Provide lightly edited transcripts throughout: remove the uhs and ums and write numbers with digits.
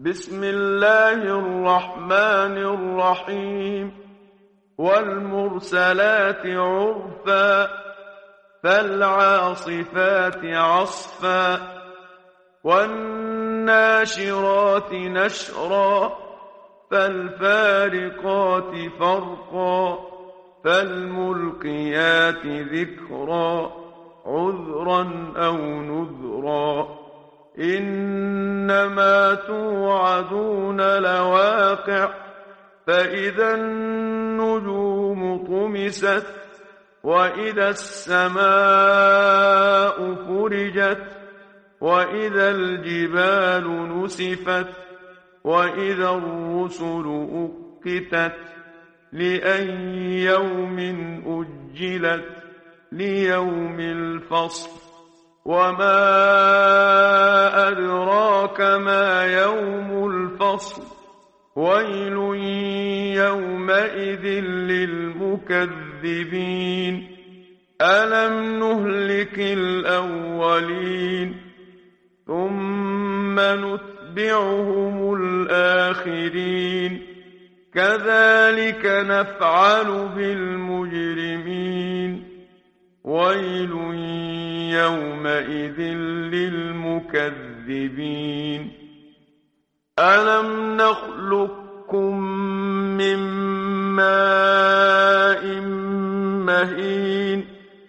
بسم الله الرحمن الرحيم والمرسلات عرفا فالعاصفات عصفا والناشرات نشرا فالفارقات فرقا فالملقيات ذكرا عذرا أو نذرا إنما توعدون لواقع فإذا النجوم طمست وإذا السماء فرجت وإذا الجبال نسفت وإذا الرسل أقتت لأي يوم أجلت ليوم الفصل وما أدراك ما يوم الفصل ويل يومئذ للمكذبين ألم نهلك الأولين ثم نتبعهم الآخرين كذلك نفعل بالمجرمين ويل يومئذ للمكذبين ألم نخلقكم من ماء مهين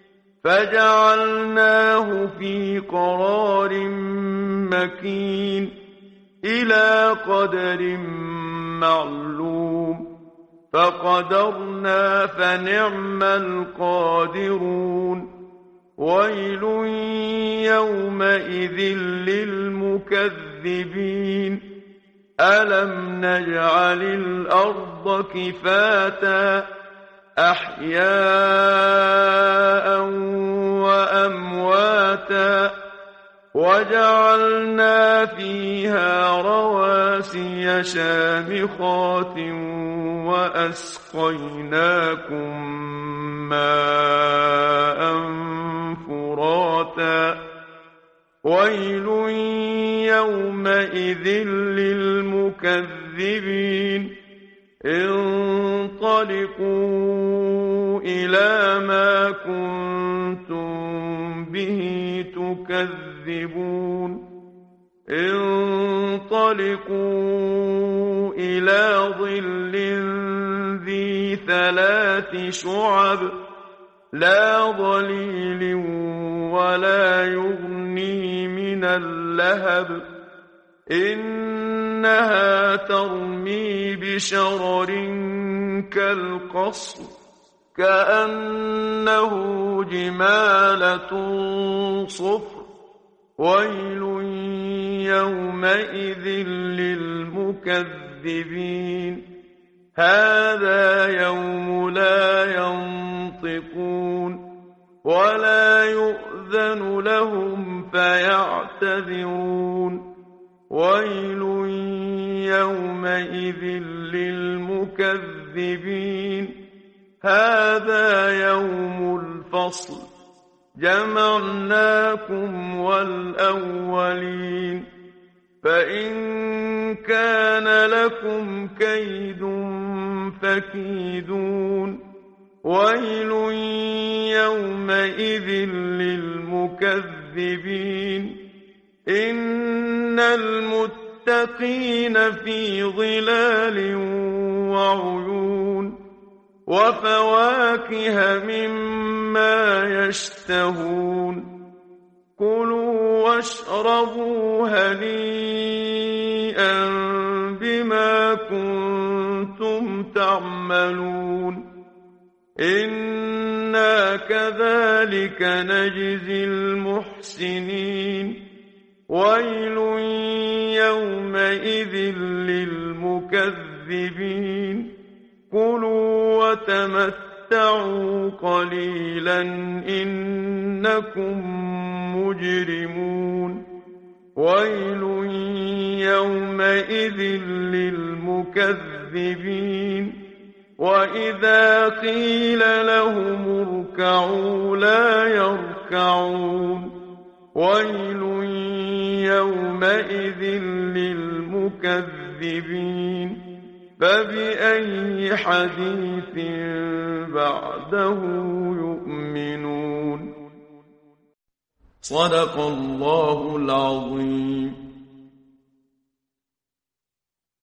فجعلناه في قرار مكين إلى قدر معلوم فقدرنا فنعم القادرون ويل يومئذ للمكذبين ألم نجعل الأرض كفاتا أحياء وأمواتا وجعلنا فيها رواسي شامخات وأسقيناكم ماء فراتا ويل يومئذ للمكذبين انطلقوا إلى ما كنتم به تكذبون انطلقوا إلى ظل ذي ثلاث شعب لا ظليل ولا يغني من اللهب إنها ترمي بشرر كالقصر كأنه جمالة صفر ويل يومئذ للمكذبين هذا يوم لا ينطقون ولا يؤذن لهم فيعتذرون ويل يومئذ للمكذبين هذا يوم الفصل جمعناكم والأولين فإن كان لكم كيد فكيدون ويل يومئذ للمكذبين إن المتقين في ظلال وعيون وفواكه مما يشتهون كلوا واشربوا هنيئا بما كنتم تعملون إنا كذلك نجزي المحسنين ويل يومئذ للمكذبين كلوا وتمتعوا قليلا إنكم مجرمون ويل يومئذ للمكذبين وإذا قيل لهم اركعوا لا يركعون ويل يومئذ للمكذبين فبأي حديث بعده يؤمنون صدق الله العظيم.